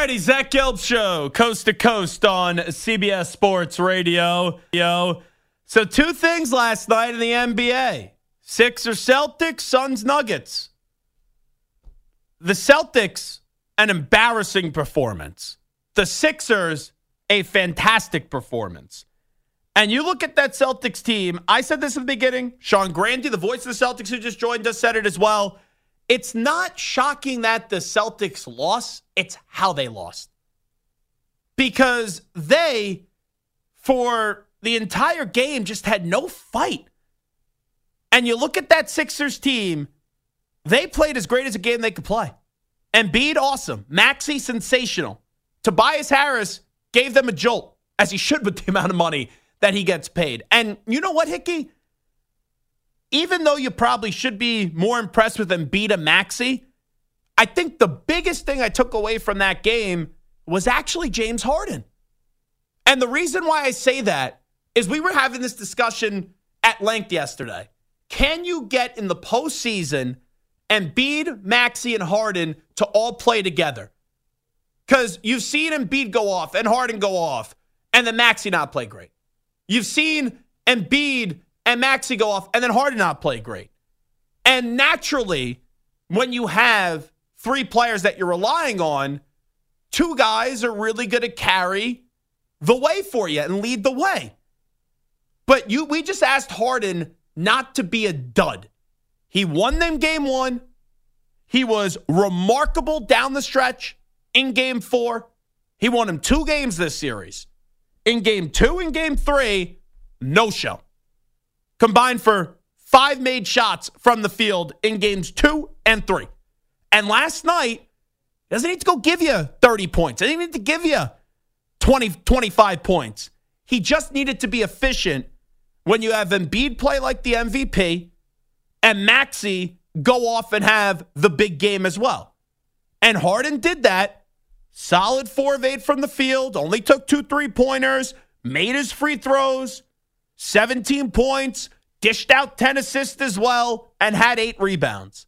righty, Zach Gelb Show, coast to coast on CBS Sports Radio. So 2 things last night in the NBA. Sixers Celtics, Suns Nuggets. The Celtics, an embarrassing performance. The Sixers, a fantastic performance. And you look at that Celtics team, I said this in the beginning, Sean Grandy, the voice of the Celtics who just joined us, said it as well. It's not shocking that the Celtics lost, it's how they lost. Because they, for the entire game, just had no fight. And you look at that Sixers team, they played as great as a game they could play. Embiid, awesome. Maxey, sensational. Tobias Harris gave them a jolt, as he should with the amount of money that he gets paid. And you know what, Hickey? Even though you probably should be more impressed with Embiid and Maxey, I think the biggest thing I took away from that game was actually James Harden. And the reason why I say that is we were having this discussion at length yesterday. Can you get in the postseason Embiid, Maxey, and Harden to all play together? Because you've seen Embiid go off and Harden go off and then Maxey not play great. You've seen Embiid and Maxey go off and then Harden not play great. And naturally, when you have 3 players that you're relying on, 2 guys are really going to carry the way for you and lead the way. But we just asked Harden not to be a dud. He won them game 1. He was remarkable down the stretch in game 4. He won him 2 games this series. In game 2 and game 3, no show. Combined for 5 made shots from the field in games 2 and 3. And last night, he doesn't need to go give you 30 points. He doesn't need to give you 20, 25 points. He just needed to be efficient when you have Embiid play like the MVP and Maxey go off and have the big game as well. And Harden did that. Solid 4 of 8 from the field. Only took 2 3-pointers. Made his free throws. 17 points. Dished out 10 assists as well. And had 8 rebounds.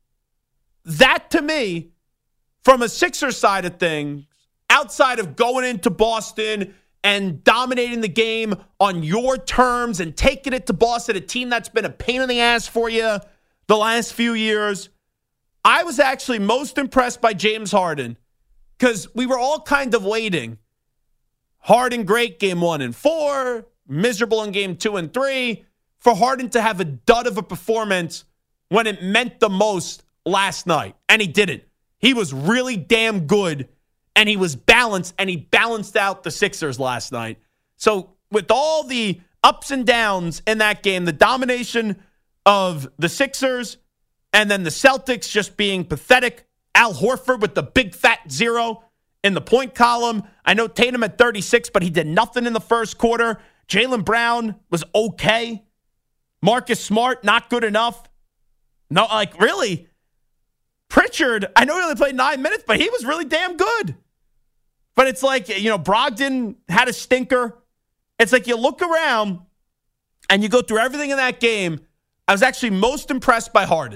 That, to me, from a Sixers side of things, outside of going into Boston and dominating the game on your terms and taking it to Boston, a team that's been a pain in the ass for you the last few years, I was actually most impressed by James Harden because we were all kind of waiting. Harden, great game 1 and 4, miserable in game 2 and 3, for Harden to have a dud of a performance when it meant the most last night. And he didn't. He was really damn good, and he was balanced, and he balanced out the Sixers last night. So with all the ups and downs in that game, the domination of the Sixers, and then the Celtics just being pathetic, Al Horford with the big fat 0 in the point column. I know Tatum at 36, but he did nothing in the first quarter. Jaylen Brown was okay. Marcus Smart, not good enough. No, like, really? Pritchard, I know he only played 9 minutes, but he was really damn good. But it's like, Brogdon had a stinker. It's like you look around and you go through everything in that game. I was actually most impressed by Harden.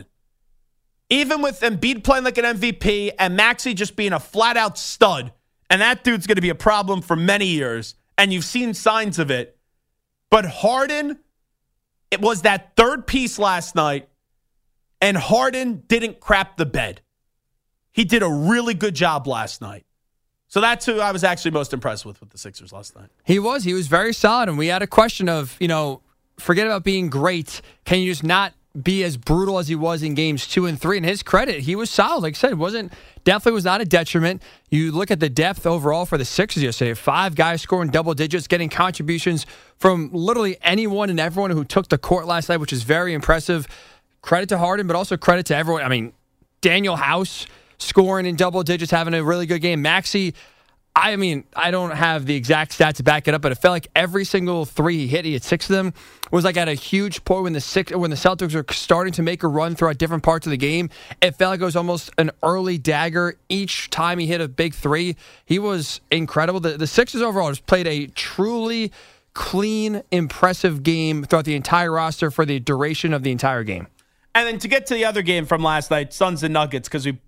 Even with Embiid playing like an MVP and Maxey just being a flat-out stud, and that dude's going to be a problem for many years, and you've seen signs of it. But Harden, it was that third piece last night, and Harden didn't crap the bed. He did a really good job last night. So that's who I was actually most impressed with the Sixers last night. He was very solid, and we had a question of, forget about being great. Can you just not be as brutal as he was in games 2 and 3? And his credit, he was solid. Like I said, definitely was not a detriment. You look at the depth overall for the Sixers yesterday. 5 guys scoring double digits, getting contributions from literally anyone and everyone who took the court last night, which is very impressive. Credit to Harden, but also credit to everyone. I mean, Daniel House scoring in double digits, having a really good game. Maxey, I don't have the exact stats to back it up, but it felt like every single 3 he hit 6 of them, was like at a huge point when the Celtics were starting to make a run throughout different parts of the game. It felt like it was almost an early dagger each time he hit a big 3. He was incredible. The Sixers overall just played a truly clean, impressive game throughout the entire roster for the duration of the entire game. And then to get to the other game from last night, Suns and Nuggets, because we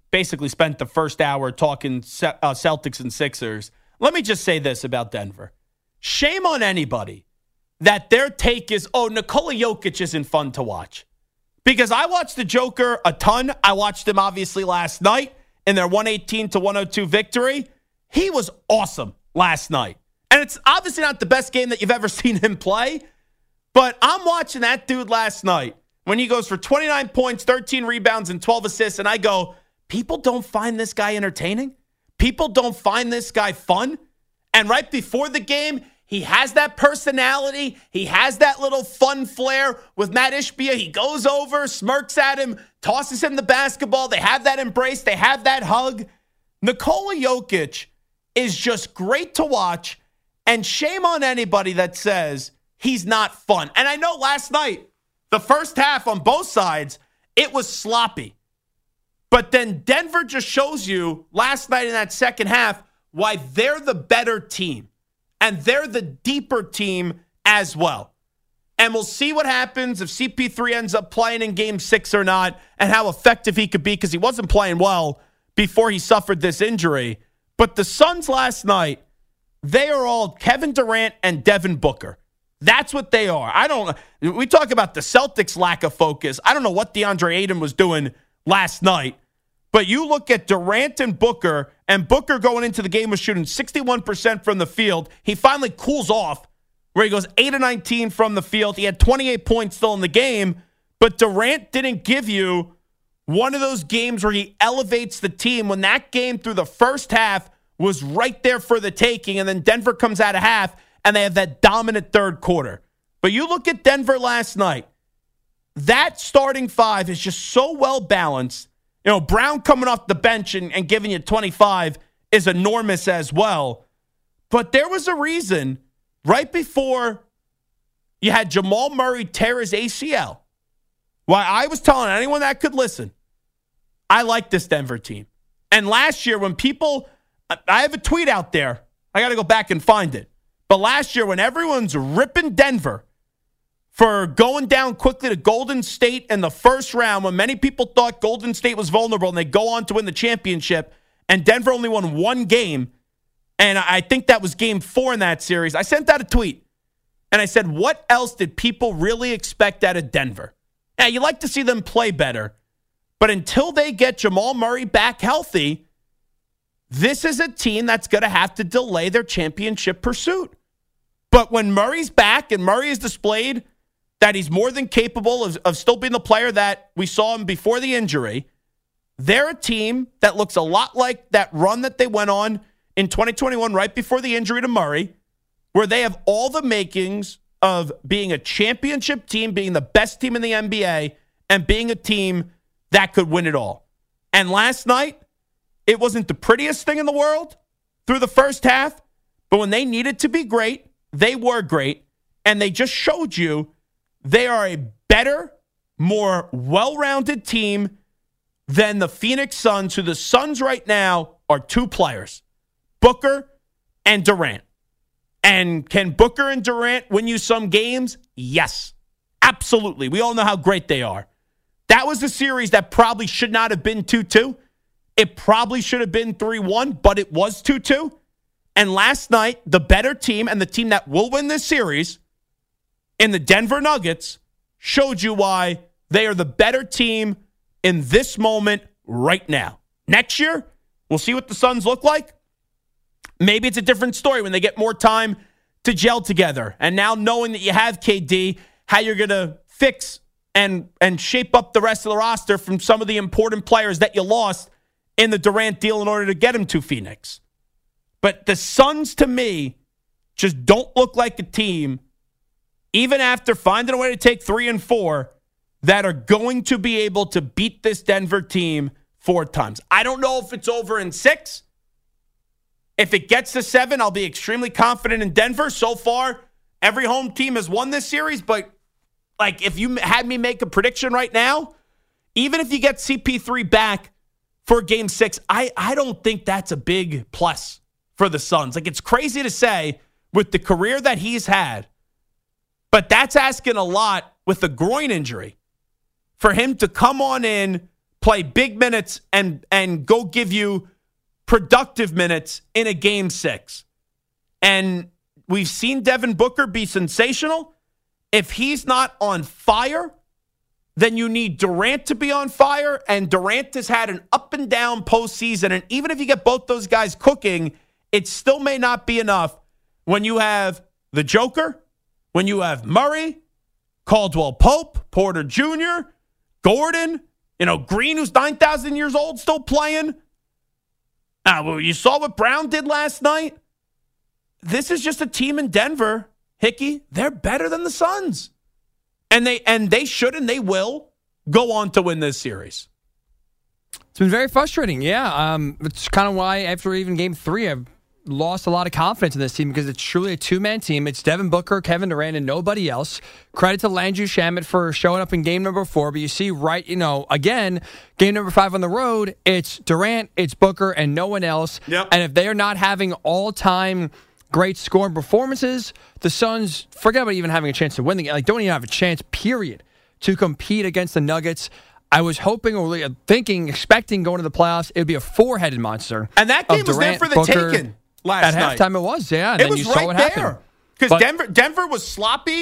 basically spent the first hour talking Celtics and Sixers. Let me just say this about Denver. Shame on anybody that their take is, Nikola Jokic isn't fun to watch. Because I watched the Joker a ton. I watched him obviously last night in their 118-102 victory. He was awesome last night. And it's obviously not the best game that you've ever seen him play. But I'm watching that dude last night when he goes for 29 points, 13 rebounds, and 12 assists. And I go, people don't find this guy entertaining? People don't find this guy fun? And right before the game, he has that personality. He has that little fun flair with Matt Ishbia. He goes over, smirks at him, tosses him the basketball. They have that embrace. They have that hug. Nikola Jokic is just great to watch. And shame on anybody that says he's not fun. And I know last night, the first half on both sides, it was sloppy. But then Denver just shows you last night in that second half why they're the better team. And they're the deeper team as well. And we'll see what happens if CP3 ends up playing in Game 6 or not and how effective he could be because he wasn't playing well before he suffered this injury. But the Suns last night, they are all Kevin Durant and Devin Booker. That's what they are. We talk about the Celtics' lack of focus. I don't know what DeAndre Ayton was doing last night. But you look at Durant and Booker going into the game was shooting 61% from the field. He finally cools off where he goes 8-19 from the field. He had 28 points still in the game, but Durant didn't give you one of those games where he elevates the team when that game through the first half was right there for the taking, and then Denver comes out of half, and they have that dominant third quarter. But you look at Denver last night, that starting five is just so well-balanced. You know, Brown coming off the bench and giving you 25 is enormous as well. But there was a reason right before you had Jamal Murray tear his ACL why I was telling anyone that could listen, I like this Denver team. And last year when I have a tweet out there. I got to go back and find it. But last year when everyone's ripping Denver for going down quickly to Golden State in the first round when many people thought Golden State was vulnerable and they go on to win the championship, and Denver only won one game, and I think that was game 4 in that series. I sent out a tweet, and I said, what else did people really expect out of Denver? Yeah, you like to see them play better, but until they get Jamal Murray back healthy, this is a team that's going to have to delay their championship pursuit. But when Murray's back and Murray is displayed that he's more than capable of still being the player that we saw him before the injury, they're a team that looks a lot like that run that they went on in 2021 right before the injury to Murray, where they have all the makings of being a championship team, being the best team in the NBA, and being a team that could win it all. And last night, it wasn't the prettiest thing in the world through the first half, but when they needed to be great, they were great, and they just showed you they are a better, more well-rounded team than the Phoenix Suns, who the Suns right now are 2 players, Booker and Durant. And can Booker and Durant win you some games? Yes, absolutely. We all know how great they are. That was a series that probably should not have been 2-2. It probably should have been 3-1, but it was 2-2. And last night, the better team and the team that will win this series in the Denver Nuggets showed you why they are the better team in this moment right now. Next year, we'll see what the Suns look like. Maybe it's a different story when they get more time to gel together. And now knowing that you have KD, how you're going to fix and shape up the rest of the roster from some of the important players that you lost in the Durant deal in order to get him to Phoenix. But the Suns, to me, just don't look like a team, even after finding a way to take 3 and 4, that are going to be able to beat this Denver team 4 times. I don't know if it's over in 6. If it gets to 7, I'll be extremely confident in Denver. So far, every home team has won this series, but like if you had me make a prediction right now, even if you get CP3 back for Game 6, I don't think that's a big plus for the Suns. Like, it's crazy to say with the career that he's had, but that's asking a lot with a groin injury for him to come on in, play big minutes and go give you productive minutes in a game 6. And we've seen Devin Booker be sensational. If he's not on fire, then you need Durant to be on fire. And Durant has had an up and down postseason. And even if you get both those guys cooking, it still may not be enough when you have the Joker, when you have Murray, Caldwell Pope, Porter Jr., Gordon, Green, who's 9,000 years old, still playing. Well, you saw what Brown did last night. This is just a team in Denver, Hickey. They're better than the Suns. And they should and they will go on to win this series. It's been very frustrating, yeah. It's kind of why after even Game 3, I've lost a lot of confidence in this team because it's truly a two-man team. It's Devin Booker, Kevin Durant, and nobody else. Credit to Landry Shamet for showing up in game number 4. But you see again, game number 5 on the road, it's Durant, it's Booker, and no one else. Yep. And if they are not having all-time great scoring performances, the Suns, forget about even having a chance to win the game. Don't even have a chance, period, to compete against the Nuggets. I was hoping or expecting going to the playoffs, it would be a 4-headed monster. And that game was there for the Booker, taking last night. At halftime it was, yeah. And it then was you saw right what there. happened. Because Denver was sloppy.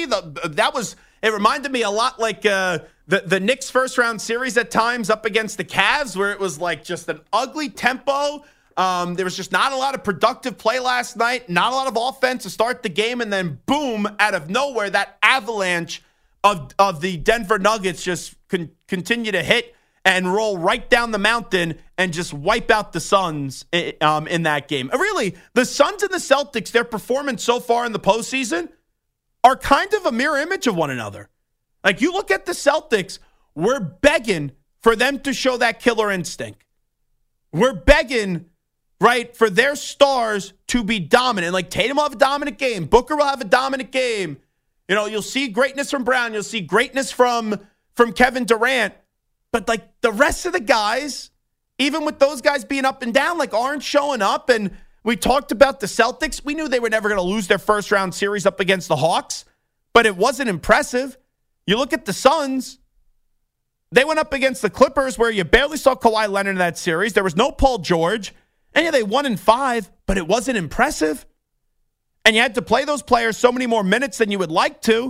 It reminded me a lot like the Knicks first-round series at times up against the Cavs, where it was like just an ugly tempo. There was just not a lot of productive play last night, not a lot of offense to start the game, and then boom, out of nowhere, that avalanche of the Denver Nuggets just continue to hit and roll right down the mountain and just wipe out the Suns in that game. Really, the Suns and the Celtics, their performance so far in the postseason are kind of a mirror image of one another. Like, you look at the Celtics, we're begging for them to show that killer instinct. We're begging, right, for their stars to be dominant. Like, Tatum will have a dominant game. Booker will have a dominant game. You'll see greatness from Brown. You'll see greatness from Kevin Durant. But, like, the rest of the guys, even with those guys being up and down, like, aren't showing up. And we talked about the Celtics. We knew they were never going to lose their first-round series up against the Hawks. But it wasn't impressive. You look at the Suns. They went up against the Clippers, where you barely saw Kawhi Leonard in that series. There was no Paul George. And, yeah, they won in 5, but it wasn't impressive. And you had to play those players so many more minutes than you would like to.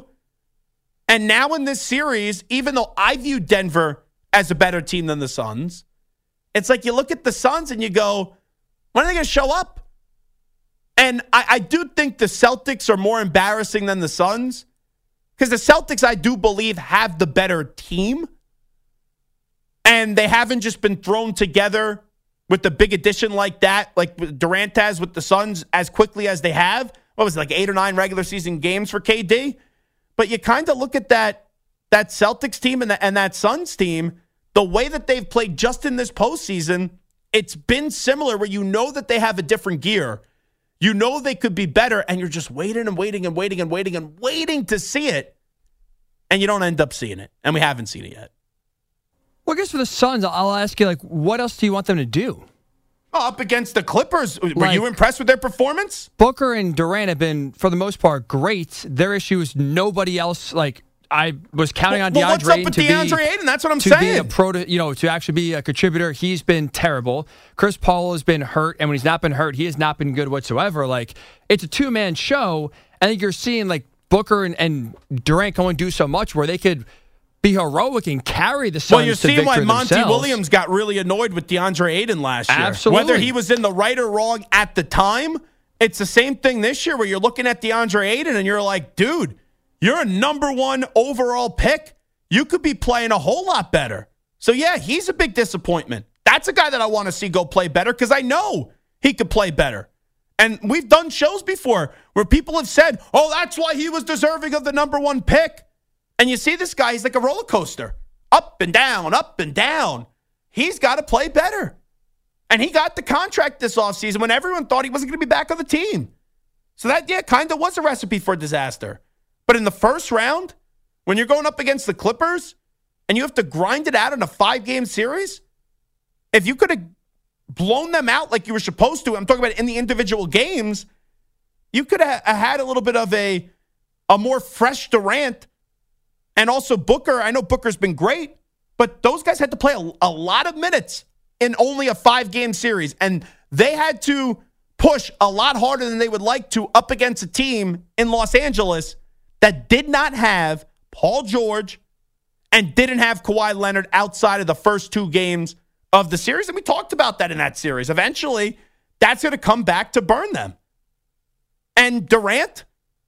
And now in this series, even though I view Denver as a better team than the Suns, it's like you look at the Suns and you go, when are they going to show up? And I do think the Celtics are more embarrassing than the Suns, because the Celtics, I do believe, have the better team. And they haven't just been thrown together with the big addition like that, like Durant has with the Suns, as quickly as they have. What was it, like 8 or 9 regular season games for KD? But you kind of look at that Celtics team and that Suns team, the way that they've played just in this postseason, it's been similar, where you know that they have a different gear. You know they could be better, and you're just waiting and waiting and waiting and waiting and waiting to see it, and you don't end up seeing it, and we haven't seen it yet. Well, I guess for the Suns, I'll ask you, what else do you want them to do? Up against the Clippers, were you impressed with their performance? Booker and Durant have been, for the most part, great. Their issue is nobody else. I was counting on DeAndre what's up with DeAndre Ayton? That's what I'm saying. To actually be a contributor, he's been terrible. Chris Paul has been hurt, and when he's not been hurt, he has not been good whatsoever. It's a two-man show. I think you're seeing Booker and Durant go and do so much where they could be heroic and carry the Suns to victory themselves. Well, you're seeing why Monty Williams got really annoyed with DeAndre Ayton last year. Absolutely. Whether he was in the right or wrong at the time, it's the same thing this year, where you're looking at DeAndre Ayton and you're like, dude, you're a number 1 overall pick. You could be playing a whole lot better. So, yeah, he's a big disappointment. That's a guy that I want to see go play better, because I know he could play better. And we've done shows before where people have said, oh, that's why he was deserving of the number 1 pick. And you see this guy, he's like a roller coaster. Up and down, up and down. He's got to play better. And he got the contract this offseason when everyone thought he wasn't going to be back on the team. So that, kind of was a recipe for disaster. But in the first round, when you're going up against the Clippers and you have to grind it out in a 5-game series, if you could have blown them out like you were supposed to, I'm talking about in the individual games, you could have had a little bit of a more fresh Durant. And also Booker. I know Booker's been great, But those guys had to play a lot of minutes in only a 5-game series. And they had to push a lot harder than they would like to up against a team in Los Angeles that did not have Paul George and didn't have Kawhi Leonard outside of the first 2 games of the series. And we talked about that in that series. Eventually, that's going to come back to burn them. And Durant,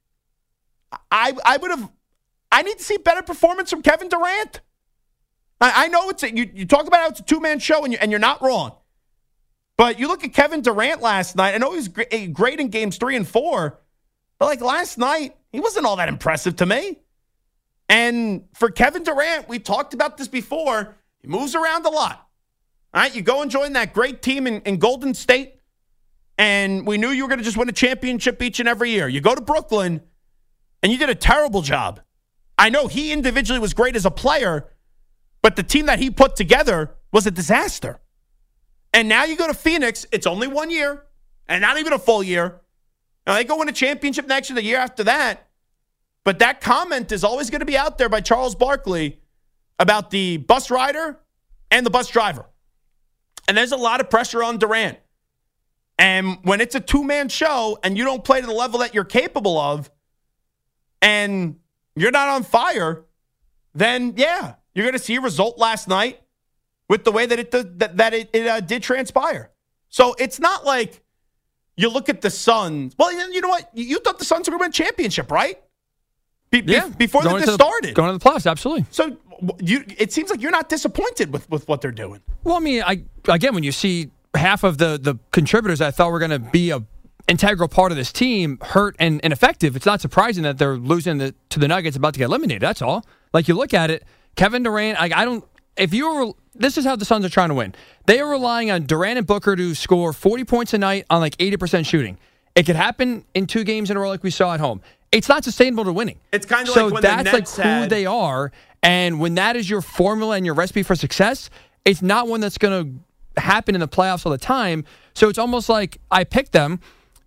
I need to see better performance from Kevin Durant. I know you talk about how it's a 2-man show, and you're not wrong. But you look at Kevin Durant last night. I know he was great in games 3 and 4, but like last night, he wasn't all that impressive to me. And for Kevin Durant, we talked about this before. He moves around a lot. All right, you go and join that great team in Golden State, and we knew you were going to just win a championship each and every year. You go to Brooklyn, and you did a terrible job. I know he individually was great as a player, but the team that he put together was a disaster. And now you go to Phoenix. It's only 1 year, and not even a full year. Now, they go win a championship next year, the year after that. But that comment is always going to be out there by Charles Barkley about the bus rider and the bus driver. And there's a lot of pressure on Durant. And when it's a 2-man show and you don't play to the level that you're capable of and you're not on fire, then, yeah, you're going to see a result last night with the way that it did transpire. So it's not like you look at the Suns. Well, you know what? You thought the Suns were going to win a championship, right? Before this started. Going to the playoffs, absolutely. So it seems like you're not disappointed with what they're doing. Well, I mean, again, when you see half of the contributors I thought were going to be a integral part of this team hurt and ineffective, it's not surprising that they're losing to the Nuggets, about to get eliminated. That's all. Like, you look at it, Kevin Durant, this is how the Suns are trying to win. They are relying on Durant and Booker to score 40 points a night on like 80% shooting. It could happen in 2 games in a row like we saw at home. It's not sustainable to winning. It's kind of like when the Nets who they are, and when that is your formula and your recipe for success, it's not one that's going to happen in the playoffs all the time. So it's almost like I picked them.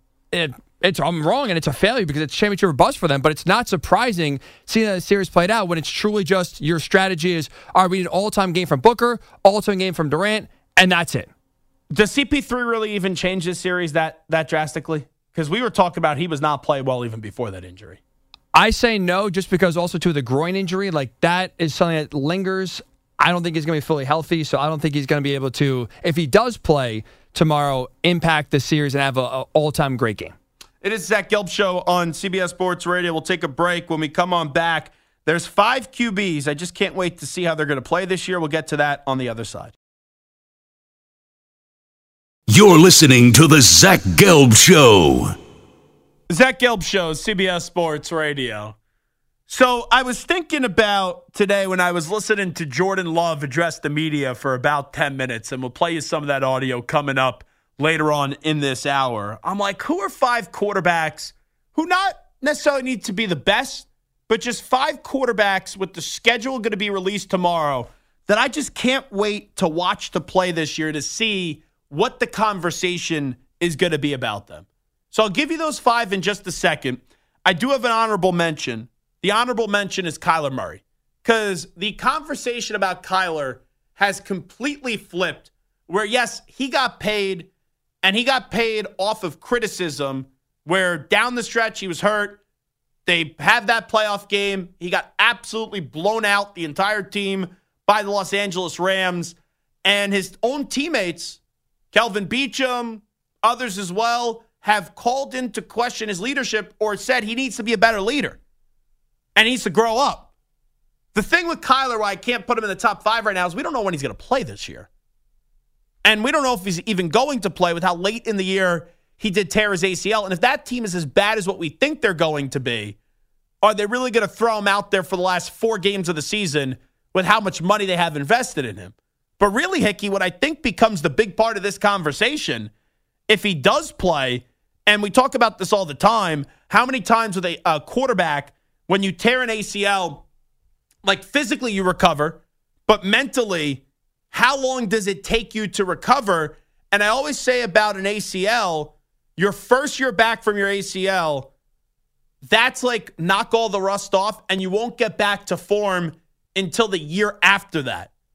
I'm wrong, and it's a failure because it's championship or bust for them. But it's not surprising seeing how the series played out when it's truly just your strategy is, all right, we need an all-time game from Booker, all-time game from Durant, and that's it. Does CP3 really even change this series that drastically? Because we were talking about he was not playing well even before that injury. I say no, just because also to the groin injury, like that is something that lingers. I don't think he's going to be fully healthy, so I don't think he's going to be able to, if he does play tomorrow, impact the series and have an all-time great game. It is Zach Gelb Show on CBS Sports Radio. We'll take a break. When we come on back, there's 5 QBs. I just can't wait to see how they're going to play this year. We'll get to that on the other side. You're listening to the Zach Gelb Show. Zach Gelb Show, CBS Sports Radio. So I was thinking about today when I was listening to Jordan Love address the media for about 10 minutes, and we'll play you some of that audio coming up later on in this hour. I'm like, who are 5 quarterbacks who not necessarily need to be the best, but just 5 quarterbacks with the schedule going to be released tomorrow that I just can't wait to watch to play this year to see what the conversation is going to be about them. So I'll give you those 5 in just a second. I do have an honorable mention. The honorable mention is Kyler Murray, because the conversation about Kyler has completely flipped where, yes, he got paid, and he got paid off of criticism where down the stretch he was hurt. They have that playoff game. He got absolutely blown out, the entire team, by the Los Angeles Rams. And his own teammates, Kelvin Beachum, others as well, have called into question his leadership or said he needs to be a better leader and he needs to grow up. The thing with Kyler, why I can't put him in the top 5 right now, is we don't know when he's going to play this year. And we don't know if he's even going to play with how late in the year he did tear his ACL. And if that team is as bad as what we think they're going to be, are they really going to throw him out there for the last 4 games of the season with how much money they have invested in him? But really, Hickey, what I think becomes the big part of this conversation, if he does play, and we talk about this all the time, how many times with a quarterback, when you tear an ACL, like physically you recover, but mentally, how long does it take you to recover? And I always say about an ACL, your first year back from your ACL, that's like knock all the rust off, and you won't get back to form until the year after that.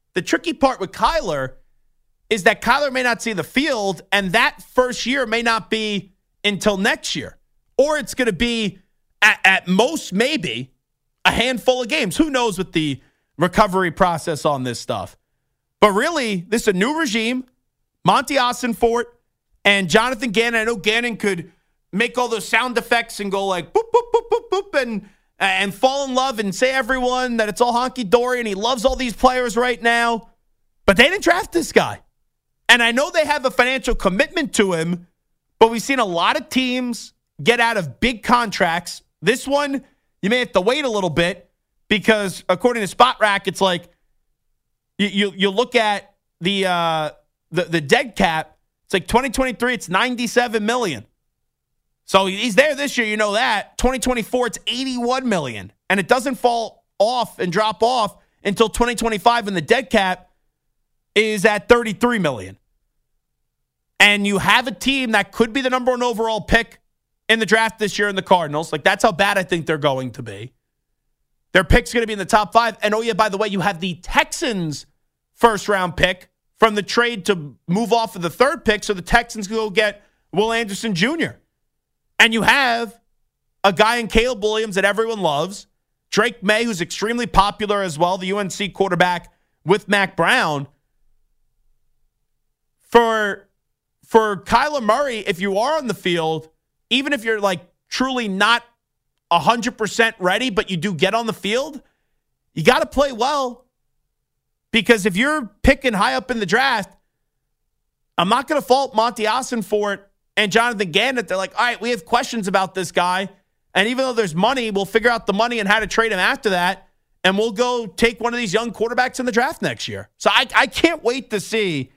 The tricky part with Kyler is that Kyler may not see the field, and that first year may not be until next year. Or it's going to be, at most, maybe, a handful of games. Who knows with the recovery process on this stuff. But really, this is a new regime. Monty Ossenfort and Jonathan Gannon. I know Gannon could make all those sound effects and go like boop, boop, boop, boop, boop, and fall in love and say everyone that it's all honky-dory and he loves all these players right now. But they didn't draft this guy. And I know they have a financial commitment to him, but we've seen a lot of teams get out of big contracts. This one, you may have to wait a little bit because according to Spot Rack, it's like you look at the dead cap. It's like 2023, it's $97 million. So he's there this year, you know that. 2024, it's $81 million. And it doesn't fall off and drop off until 2025 when the dead cap is at $33 million. And you have a team that could be the number one overall pick in the draft this year in the Cardinals. Like, that's how bad I think they're going to be. Their pick's going to be in the top 5. And, oh, yeah, by the way, you have the Texans' first-round pick from the trade to move off of the third pick, so the Texans can go get Will Anderson Jr. And you have a guy in Caleb Williams that everyone loves, Drake May, who's extremely popular as well, the UNC quarterback with Mac Brown. For Kyler Murray, if you are on the field, even if you're like truly not 100% ready, but you do get on the field, you got to play well. Because if you're picking high up in the draft, I'm not going to fault Monty Ossenfort and Jonathan Gannon. They're like, all right, we have questions about this guy. And even though there's money, we'll figure out the money and how to trade him after that. And we'll go take one of these young quarterbacks in the draft next year. So I can't wait to see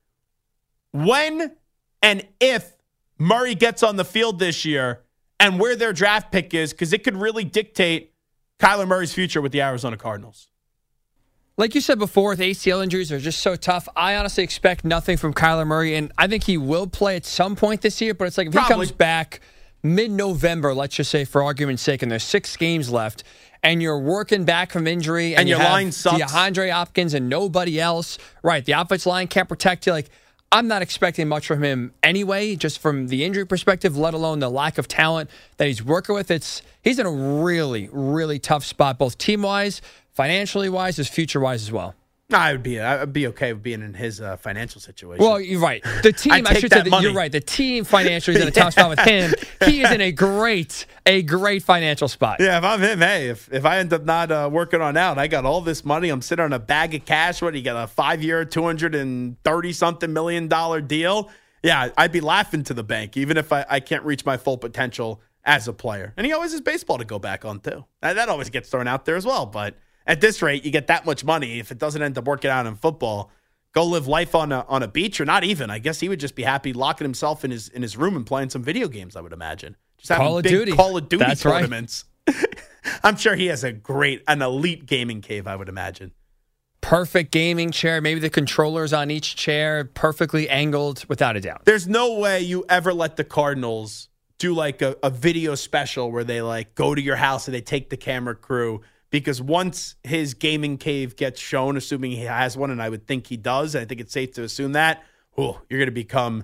when and if Murray gets on the field this year and where their draft pick is, because it could really dictate Kyler Murray's future with the Arizona Cardinals. Like you said before, the ACL injuries are just so tough. I honestly expect nothing from Kyler Murray, and I think he will play at some point this year, but it's like if he comes back mid-November, let's just say for argument's sake, and there's 6 games left, and you're working back from injury, and your line sucks. DeAndre Hopkins and nobody else, right, the offensive line can't protect you. Like, I'm not expecting much from him anyway, just from the injury perspective, let alone the lack of talent that he's working with. He's in a really, really tough spot, both team-wise, financially wise, as future wise as well. I'd be okay with being in his financial situation. Well, you're right. The team, I should say that you're right. The team financially is in a tough spot with him. He is in a great financial spot. Yeah, if I'm him, hey, if I end up not working on out, I got all this money. I'm sitting on a bag of cash. What do you got? A 5-year, $230-something million deal? Yeah, I'd be laughing to the bank, even if I can't reach my full potential as a player. And he always has baseball to go back on too. That always gets thrown out there as well, but. At this rate, you get that much money. If it doesn't end up working out in football, go live life on a beach, or not even. I guess he would just be happy locking himself in his room and playing some video games, I would imagine. Just having Call of Duty. Call of Duty That's tournaments. Right. I'm sure he has an elite gaming cave, I would imagine. Perfect gaming chair, maybe the controllers on each chair, perfectly angled, without a doubt. There's no way you ever let the Cardinals do like a video special where they like go to your house and they take the camera crew. Because once his gaming cave gets shown, assuming he has one, and I would think he does, and I think it's safe to assume that, you're going to become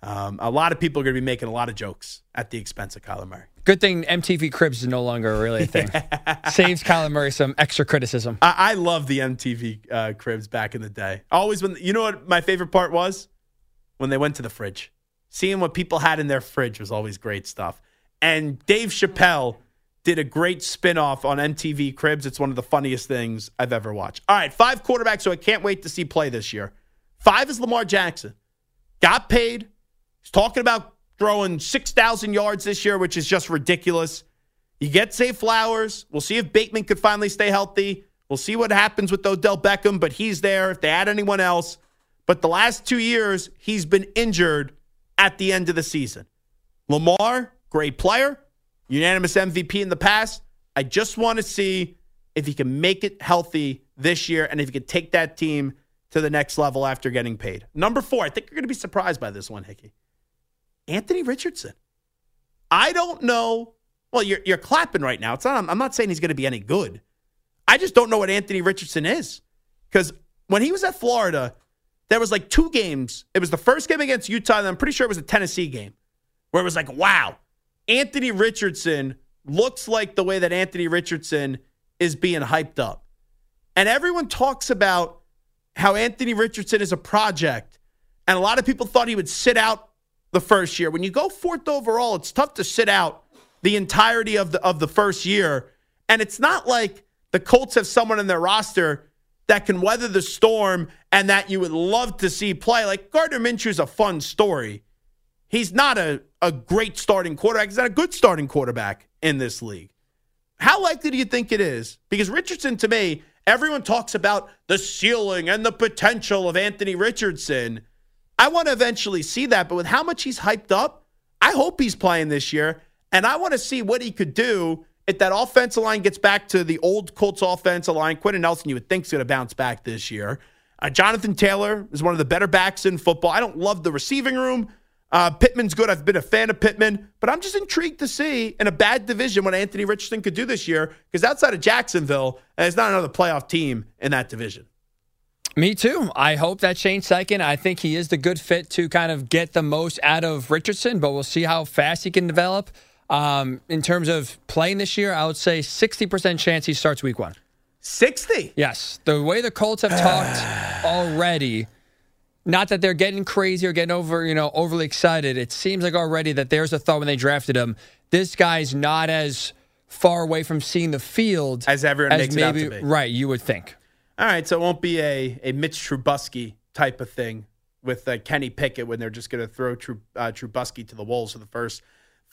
a lot of people are going to be making a lot of jokes at the expense of Kyler Murray. Good thing MTV Cribs is no longer really a thing. Saves Kyler Murray some extra criticism. I love the MTV Cribs back in the day. Always you know what my favorite part was? When they went to the fridge. Seeing what people had in their fridge was always great stuff. And Dave Chappelle did a great spinoff on MTV Cribs. It's one of the funniest things I've ever watched. All right, 5 quarterbacks who I can't wait to see play this year. 5 is Lamar Jackson. Got paid. He's talking about throwing 6,000 yards this year, which is just ridiculous. You get Zay Flowers. We'll see if Bateman could finally stay healthy. We'll see what happens with Odell Beckham, but he's there if they add anyone else. But the last 2 years, he's been injured at the end of the season. Lamar, great player. Unanimous MVP in the past. I just want to see if he can make it healthy this year and if he can take that team to the next level after getting paid. Number 4, I think you're going to be surprised by this one, Hickey. Anthony Richardson. I don't know. Well, you're clapping right now. I'm not saying he's going to be any good. I just don't know what Anthony Richardson is. Because when he was at Florida, there was like 2 games. It was the first game against Utah, and I'm pretty sure it was a Tennessee game, where it was like, wow, Anthony Richardson looks like the way that Anthony Richardson is being hyped up. And everyone talks about how Anthony Richardson is a project, and a lot of people thought he would sit out the first year. When you go 4th overall, it's tough to sit out the entirety of the first year. And it's not like the Colts have someone in their roster that can weather the storm and that you would love to see play. Like Gardner Minshew is a fun story. He's not a great starting quarterback. He's not a good starting quarterback in this league. How likely do you think it is? Because Richardson, to me, everyone talks about the ceiling and the potential of Anthony Richardson. I want to eventually see that, but with how much he's hyped up, I hope he's playing this year, and I want to see what he could do if that offensive line gets back to the old Colts offensive line. Quentin Nelson, you would think, is going to bounce back this year. Jonathan Taylor is one of the better backs in football. I don't love the receiving room. Pittman's good. I've been a fan of Pittman, but I'm just intrigued to see in a bad division what Anthony Richardson could do this year, because outside of Jacksonville, there's not another playoff team in that division. Me too. I hope that Shane Steichen, I think he is the good fit to kind of get the most out of Richardson, but we'll see how fast he can develop. In terms of playing this year, I would say 60% chance he starts week 1. 60? Yes. The way the Colts have talked already, not that they're getting crazy or getting overly excited. It seems like already that there's a thought when they drafted him, this guy's not as far away from seeing the field as everyone makes it out to be. Right, you would think. All right, so it won't be a Mitch Trubisky type of thing with Kenny Pickett when they're just going to throw Trubisky to the wolves for the first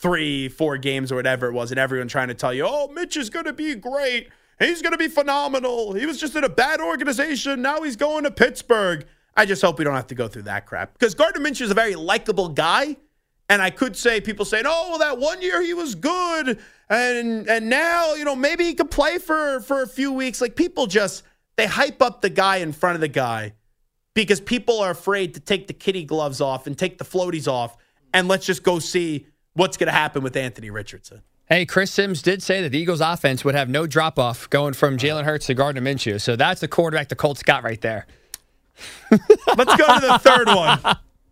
3-4 games or whatever it was, and everyone trying to tell you, oh, Mitch is going to be great. He's going to be phenomenal. He was just in a bad organization. Now he's going to Pittsburgh. I just hope we don't have to go through that crap, because Gardner Minshew is a very likable guy, and I could say people saying, oh, well, that one year he was good, and now, maybe he could play for a few weeks. Like, people just, they hype up the guy in front of the guy because people are afraid to take the kitty gloves off and take the floaties off, and let's just go see what's going to happen with Anthony Richardson. Hey, Chris Sims did say that the Eagles offense would have no drop-off going from Jalen Hurts to Gardner Minshew. So that's the quarterback the Colts got right there. Let's go to the third one.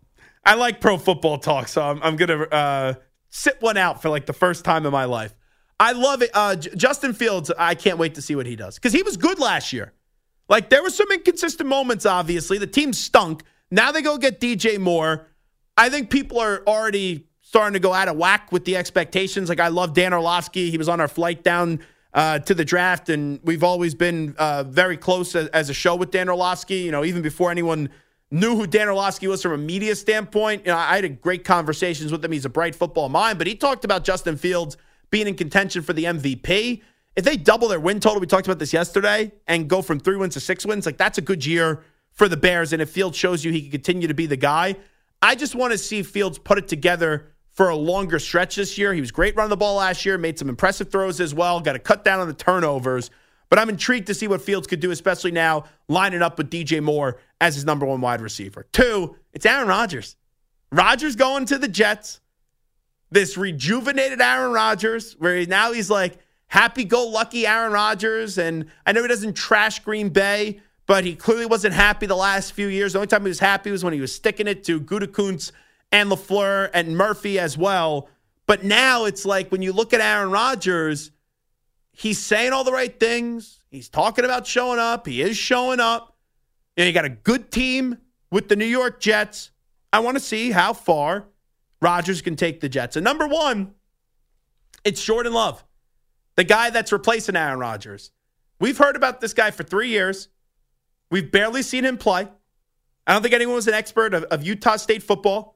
I like Pro Football Talk, so I'm going to sit one out for like the first time in my life. I love it. Justin Fields, I can't wait to see what he does, because he was good last year. Like, there were some inconsistent moments, obviously. The team stunk. Now they go get DJ Moore. I think people are already starting to go out of whack with the expectations. Like, I love Dan Orlovsky. He was on our flight down to the draft, and we've always been very close as a show with Dan Orlovsky. Even before anyone knew who Dan Orlovsky was from a media standpoint, I had great conversations with him. He's a bright football mind, but he talked about Justin Fields being in contention for the MVP. If they double their win total, we talked about this yesterday, and go from 3 wins to 6 wins, like, that's a good year for the Bears. And if Fields shows you he can continue to be the guy, I just want to see Fields put it together for a longer stretch this year. He was great running the ball last year, made some impressive throws as well, got to cut down on the turnovers. But I'm intrigued to see what Fields could do, especially now lining up with DJ Moore as his number 1 wide receiver. 2, it's Aaron Rodgers. Rodgers going to the Jets. This rejuvenated Aaron Rodgers, where now he's like happy-go-lucky Aaron Rodgers. And I know he doesn't trash Green Bay, but he clearly wasn't happy the last few years. The only time he was happy was when he was sticking it to Gutekunst and LaFleur and Murphy as well. But now it's like, when you look at Aaron Rodgers, he's saying all the right things. He's talking about showing up. He is showing up. You got a good team with the New York Jets. I want to see how far Rodgers can take the Jets. And number 1, it's Jordan Love, the guy that's replacing Aaron Rodgers. We've heard about this guy for 3 years. We've barely seen him play. I don't think anyone was an expert of Utah State football.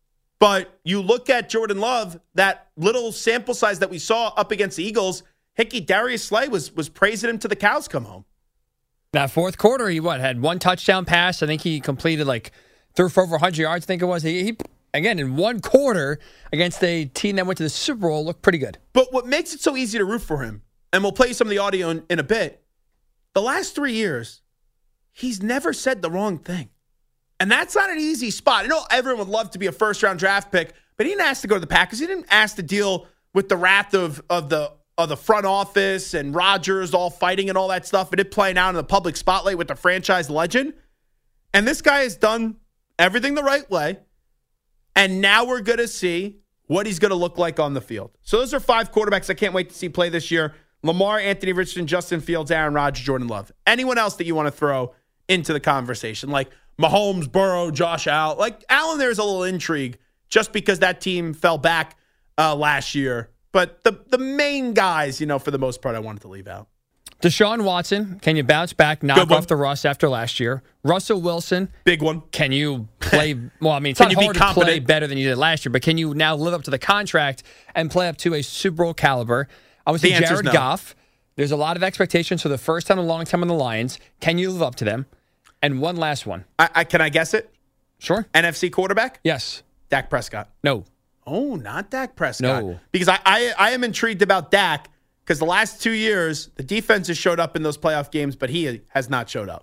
But you look at Jordan Love, that little sample size that we saw up against the Eagles, Darius Slay was praising him to the cows come home. That fourth quarter, he had 1 touchdown pass. I think he completed threw for over 100 yards, I think it was. He again, in 1 quarter against a team that went to the Super Bowl, looked pretty good. But what makes it so easy to root for him, and we'll play you some of the audio in a bit, the last 3 years, he's never said the wrong thing. And that's not an easy spot. I know everyone would love to be a first-round draft pick, but he didn't ask to go to the Packers. He didn't ask to deal with the wrath of the of the front office and Rodgers all fighting and all that stuff, and it playing out in the public spotlight with the franchise legend. And this guy has done everything the right way. And now we're going to see what he's going to look like on the field. So those are 5 quarterbacks I can't wait to see play this year. Lamar, Anthony Richardson, Justin Fields, Aaron Rodgers, Jordan Love. Anyone else that you want to throw into the conversation? Like Mahomes, Burrow, Josh Allen. Like Allen, there's a little intrigue just because that team fell back last year. But the main guys, for the most part, I wanted to leave out. Deshaun Watson, can you bounce back, knock off the rust after last year? Russell Wilson. Big one. Can you play? Well, I mean, it's not hard to play better than you did last year, but can you now live up to the contract and play up to a Super Bowl caliber? Obviously, Jared Goff. There's a lot of expectations for the first time in a long time on the Lions. Can you live up to them? And one last one. Can I guess it? Sure. NFC quarterback? Yes. Dak Prescott. No. Oh, not Dak Prescott. No. Because I am intrigued about Dak because the last 2 years, the defense has showed up in those playoff games, but he has not showed up.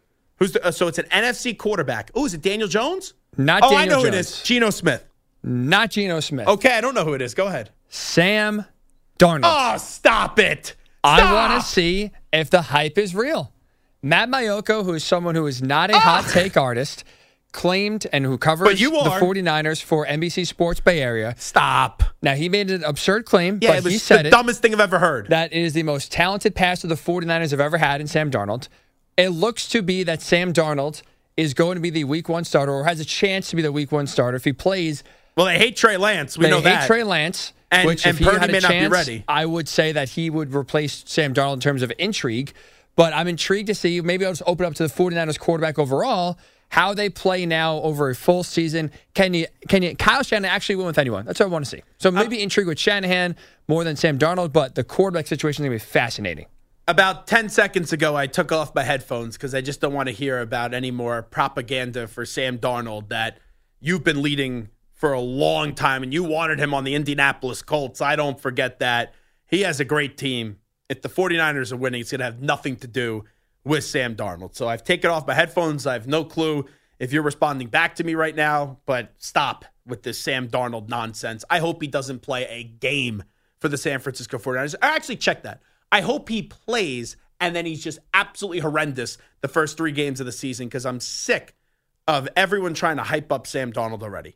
So it's an NFC quarterback. Oh, is it Daniel Jones? Not Daniel Jones. I know who it is. Geno Smith. Not Geno Smith. Okay, I don't know who it is. Go ahead. Sam Darnold. Oh, stop it. I want to see if the hype is real. Matt Maiocco, who is someone who is not a hot take artist, claimed and who covers the 49ers for NBC Sports Bay Area. Stop. Now, he made an absurd claim, yeah, but it was he said the dumbest thing I've ever heard. That it is the most talented passer the 49ers have ever had in Sam Darnold. It looks to be that Sam Darnold is going to be the Week 1 starter or has a chance to be the Week 1 starter if he plays. Well, they hate Trey Lance. We know that. They hate Trey Lance. And if he Purdy had a may chance, not be ready. I would say that he would replace Sam Darnold in terms of intrigue. But I'm intrigued to see, maybe I'll just open up to the 49ers quarterback overall, how they play now over a full season. Can you Kyle Shanahan actually win with anyone? That's what I want to see. So maybe intrigue with Shanahan more than Sam Darnold, but the quarterback situation is going to be fascinating. About 10 seconds ago, I took off my headphones because I just don't want to hear about any more propaganda for Sam Darnold that you've been leading for a long time, and you wanted him on the Indianapolis Colts. I don't forget that. He has a great team. If the 49ers are winning, it's going to have nothing to do with Sam Darnold. So I've taken off my headphones. I have no clue if you're responding back to me right now, but stop with this Sam Darnold nonsense. I hope he doesn't play a game for the San Francisco 49ers. I actually checked that. I hope he plays, and then he's just absolutely horrendous the first 3 games of the season because I'm sick of everyone trying to hype up Sam Darnold already.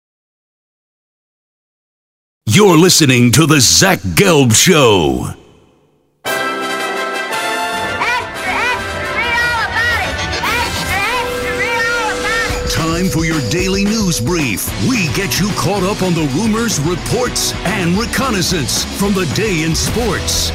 You're listening to the Zach Gelb Show. Time for your daily news brief. We get you caught up on the rumors, reports, and reconnaissance from the day in sports.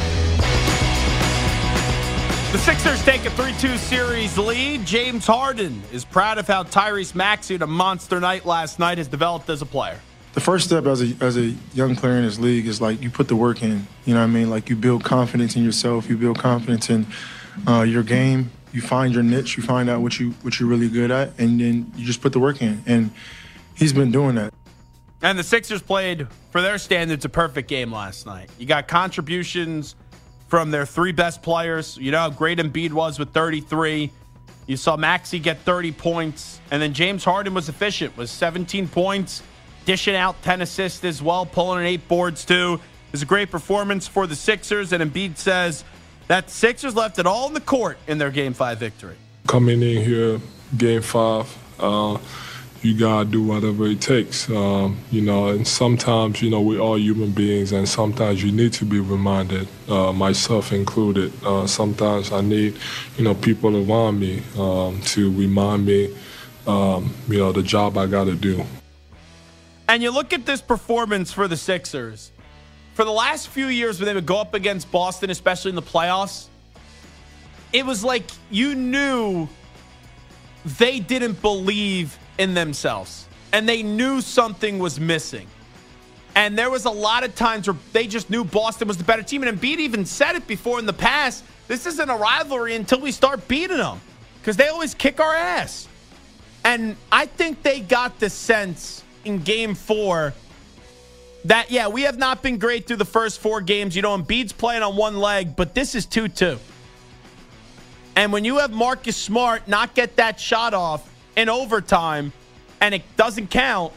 The Sixers take a 3-2 series lead. James Harden is proud of how Tyrese Maxey had a monster night last night, has developed as a player. The first step as a young player in this league is like you put the work in. You know what I mean? Like you build confidence in yourself. You build confidence in your game. You find your niche. You find out what you're really good at, and then you just put the work in. And he's been doing that. And the Sixers played, for their standards, a perfect game last night. You got contributions from their 3 best players. You know how great Embiid was with 33. You saw Maxey get 30 points. And then James Harden was efficient with 17 points, dishing out 10 assists as well, pulling in 8 boards too. It was a great performance for the Sixers, and Embiid says that Sixers left it all in the court in their Game 5 victory. Coming in here, Game 5, you got to do whatever it takes, and sometimes, we're all human beings, and sometimes you need to be reminded, myself included. Sometimes I need, people around me to remind me, the job I got to do. And you look at this performance for the Sixers. For the last few years when they would go up against Boston, especially in the playoffs, it was like you knew they didn't believe in themselves. And they knew something was missing. And there was a lot of times where they just knew Boston was the better team. And Embiid even said it before in the past, this isn't a rivalry until we start beating them. Because they always kick our ass. And I think they got the sense in Game 4 that, yeah, we have not been great through the first 4 games. Embiid's playing on one leg, but this is 2-2. And when you have Marcus Smart not get that shot off in overtime and it doesn't count,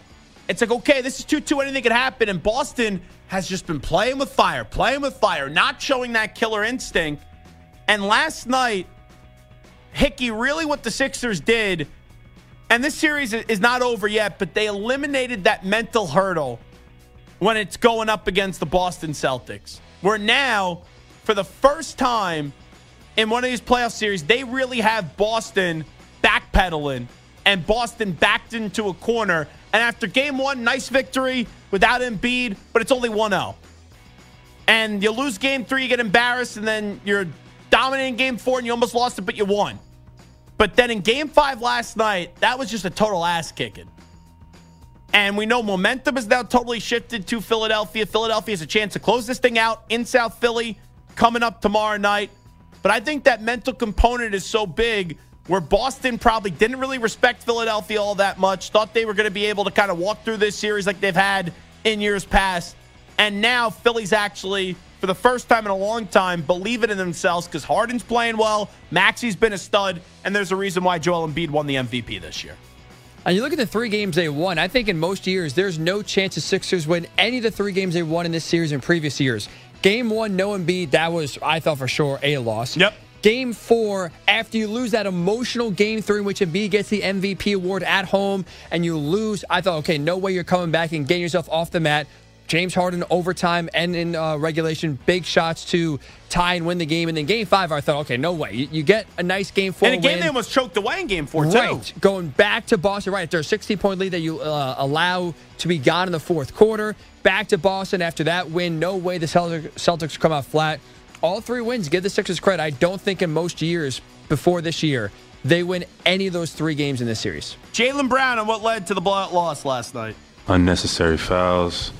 it's like, okay, this is 2-2. Anything could happen. And Boston has just been playing with fire, not showing that killer instinct. And last night, Hickey, really what the Sixers did, and this series is not over yet, but they eliminated that mental hurdle when it's going up against the Boston Celtics. Where now, for the first time in one of these playoff series, they really have Boston backpedaling and Boston backed into a corner. And after game one, nice victory without Embiid, but it's only 1-0. And you lose game three, you get embarrassed, and then you're dominating game four, and you almost lost it, but you won. But then in game five last night, that was just a total ass kicking. And we know momentum has now totally shifted to Philadelphia. Philadelphia has a chance to close this thing out in South Philly coming up tomorrow night. But I think that mental component is so big where Boston probably didn't really respect Philadelphia all that much, thought they were going to be able to kind of walk through this series like they've had in years past. And now Philly's actually, for the first time in a long time, believing in themselves because Harden's playing well, Maxi's been a stud, and there's a reason why Joel Embiid won the MVP this year. And you look at the 3 games they won, I think in most years, there's no chance the Sixers win any of the 3 games they won in this series in previous years. Game 1, no Embiid, that was, I thought for sure, a loss. Yep. Game 4, after you lose that emotional Game 3 in which Embiid gets the MVP award at home and you lose, I thought, okay, no way you're coming back and getting yourself off the mat. James Harden overtime and in regulation, big shots to tie and win the game. And then Game 5, I thought, okay, no way. You get a nice Game 4 win. And a game they almost choked away in Game 4, too. Right. Going back to Boston, right, there's a 60-point lead that you allow to be gone in the fourth quarter. Back to Boston after that win. No way the Celtics come out flat. All 3 wins, give the Sixers credit. I don't think in most years before this year they win any of those 3 games in this series. Jaylen Brown on what led to the blowout loss last night. Unnecessary fouls.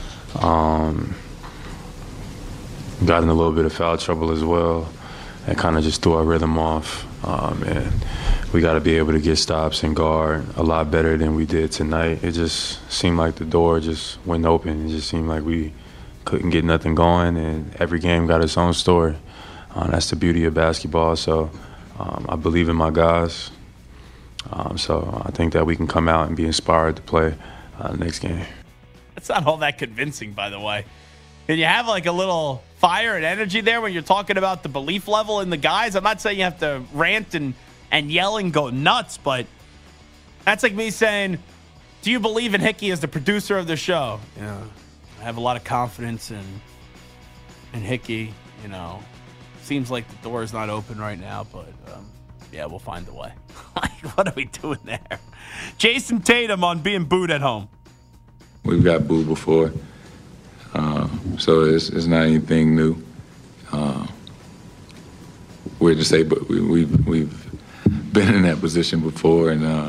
Got in a little bit of foul trouble as well. That kind of just threw our rhythm off. And we got to be able to get stops and guard a lot better than we did tonight. It just seemed like the door just went open. It just seemed like we couldn't get nothing going, and every game got its own story. That's the beauty of basketball. So I believe in my guys. So I think that we can come out and be inspired to play the next game. That's not all that convincing, by the way. Can you have like a little fire and energy there when you're talking about the belief level in the guys? I'm not saying you have to rant and yell and go nuts, but that's like me saying, do you believe in Hickey as the producer of the show? Yeah, I have a lot of confidence in Hickey. You know, seems like the door is not open right now, but yeah, we'll find a way. What are we doing there? Jason Tatum on being booed at home. We've got booed before, so it's not anything new. We're just able, we've been in that position before, and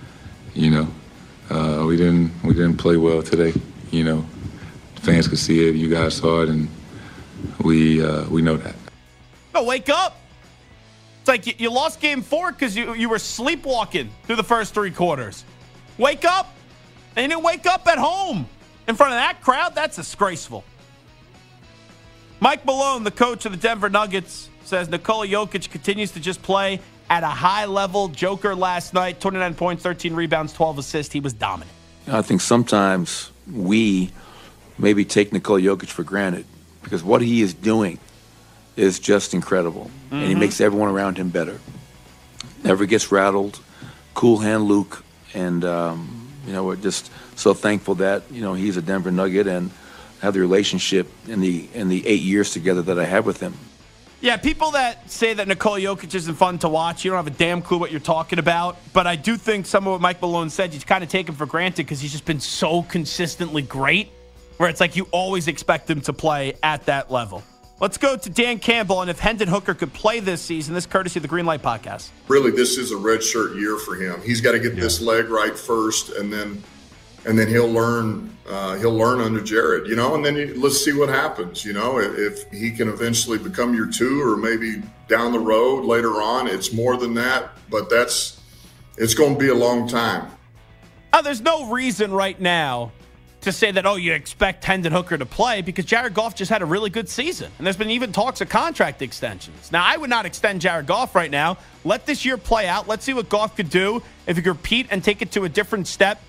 we didn't play well today. You know, fans could see it, you guys saw it, and we know that. No, wake up! It's like you lost Game 4 because you were sleepwalking through the first 3 quarters. Wake up! And you didn't wake up at home in front of that crowd. That's disgraceful. Mike Malone, the coach of the Denver Nuggets, says Nikola Jokic continues to just play at a high level. Joker last night, 29 points, 13 rebounds, 12 assists. He was dominant. I think sometimes we maybe take Nikola Jokic for granted because what he is doing is just incredible. Mm-hmm. And he makes everyone around him better. Never gets rattled. Cool hand Luke. And, we're just so thankful that, he's a Denver Nugget and have the relationship in the 8 years together that I have with him. Yeah, people that say that Nikola Jokic isn't fun to watch, you don't have a damn clue what you're talking about. But I do think some of what Mike Malone said, you kind of take him for granted because he's just been so consistently great, where it's like you always expect him to play at that level. Let's go to Dan Campbell, and if Hendon Hooker could play this season, this courtesy of the Green Light Podcast. Really, this is a redshirt year for him. He's got to get this leg right first, and then he'll learn. He'll learn under Jared, and then let's see what happens. If he can eventually become your 2, or maybe down the road later on, it's more than that. But it's going to be a long time. There's no reason right now to say that, you expect Hendon Hooker to play because Jared Goff just had a really good season. And there's been even talks of contract extensions. Now, I would not extend Jared Goff right now. Let this year play out. Let's see what Goff could do if he could repeat and take it to a different step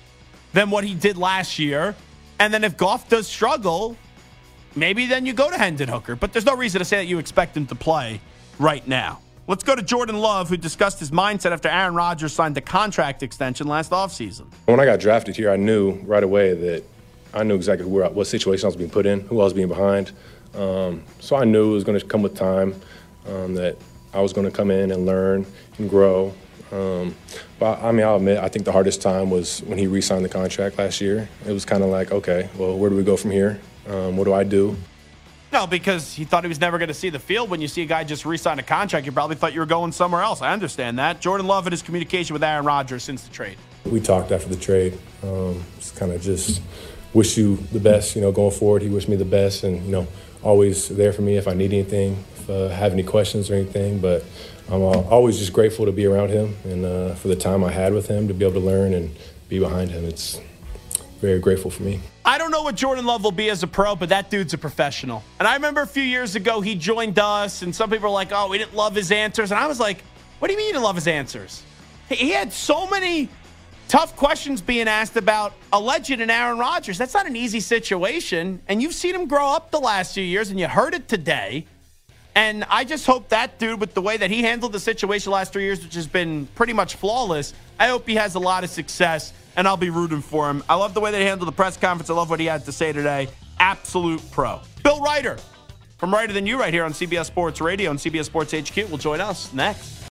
than what he did last year. And then if Goff does struggle, maybe then you go to Hendon Hooker. But there's no reason to say that you expect him to play right now. Let's go to Jordan Love, who discussed his mindset after Aaron Rodgers signed the contract extension last offseason. When I got drafted here, I knew right away that I knew exactly what situation I was being put in, who I was being behind. So I knew it was going to come with time, that I was going to come in and learn and grow. But, I mean, I'll admit, I think the hardest time was when he re-signed the contract last year. It was kind of like, okay, well, where do we go from here? What do I do? No, because he thought he was never going to see the field. When you see a guy just re-sign a contract, you probably thought you were going somewhere else. I understand that. Jordan Love and his communication with Aaron Rodgers since the trade. We talked after the trade. Just kind of just wish you the best, going forward. He wished me the best and, always there for me if I need anything, if I have any questions or anything. But I'm always just grateful to be around him and for the time I had with him to be able to learn and be behind him. It's very grateful for me. I don't know what Jordan Love will be as a pro, but that dude's a professional. And I remember a few years ago he joined us, and some people were like, oh, we didn't love his answers. And I was like, what do you mean you didn't love his answers? He had so many tough questions being asked about a legend in Aaron Rodgers. That's not an easy situation. And you've seen him grow up the last few years, and you heard it today. And I just hope that dude, with the way that he handled the situation the last 3 years, which has been pretty much flawless, I hope he has a lot of success, and I'll be rooting for him. I love the way that he handled the press conference. I love what he had to say today. Absolute pro. Bill Reiter from Reiter Than You right here on CBS Sports Radio and CBS Sports HQ will join us next.